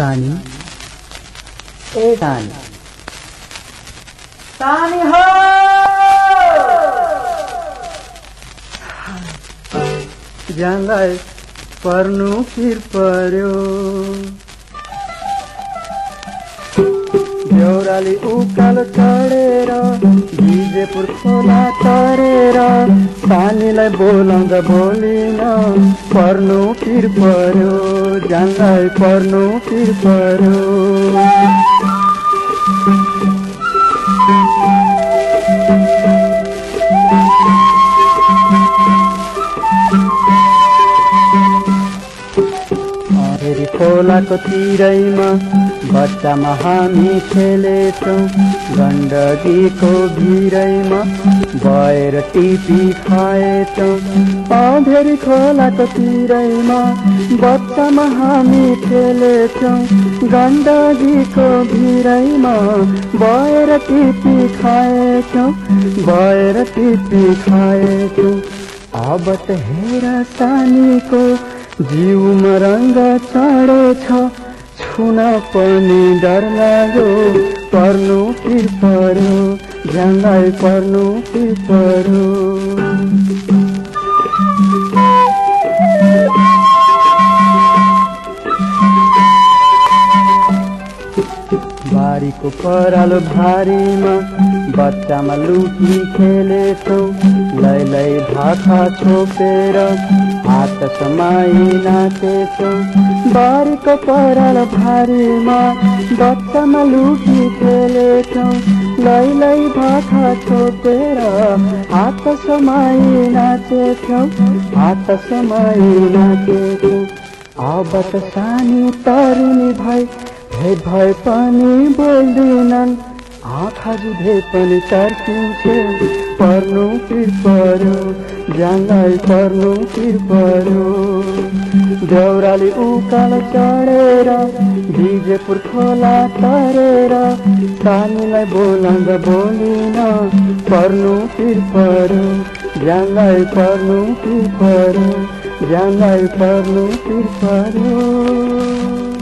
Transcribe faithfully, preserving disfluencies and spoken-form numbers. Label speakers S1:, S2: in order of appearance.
S1: सानी ए सानी
S2: सानी हो
S1: जानलाई पर्नु फिर पर्यो देउराली उकालो चढेर विजयपुर खोला तरेर सानीलाई बोलाउँदा बोलिन पर्नु फिर पर्यो जानलाई पर्नु फिर पर्यो फेरि खोलाको तिरैमा बच्चामा हामी खेलेछौँ गण्डकीको भिरैमा भएर टिपी खाएछौँ अँधेरी खोलाको तिरैमा बच्चामा हामी खेलेछौँ गण्डकीको भिरैमा भएर टिपी खाएछौँ भएर टिपी खाएछौँ अब त हेर सानीको जीवमा रङ्ग चढेछ छुन पनि डर लाग्यो पर्नु फिर पर्यो जानलाई पर्नु फिर पर्यो बारीको परालो भारीमा बच्चामा लुकी खेलेछौँ लै लै भाखा छोपेर हात समाई नाचेछौँ बारीको परालो भारीमा बच्चामा लुकी खेलेछौँ लै लै भाखा छोपेर हात समाई नाचेछौँ हात समाई नाचेछौँ अब त सानी तरुनी भई भए भए पनि बोल्दैनन् आँखा जुधे पनि तर्किन्छे पर्नु फिर पर्यो जानलाई पर्नु फिर पर्यो देउराली उकालो चढेर विजयपुर खोला तरेर सानीलाई बोलाउँदा बोलिन पर्नु फिर पर्यो जानलाई पर्नु फिर पर्यो जानलाई पर्नु फिर पर्यो।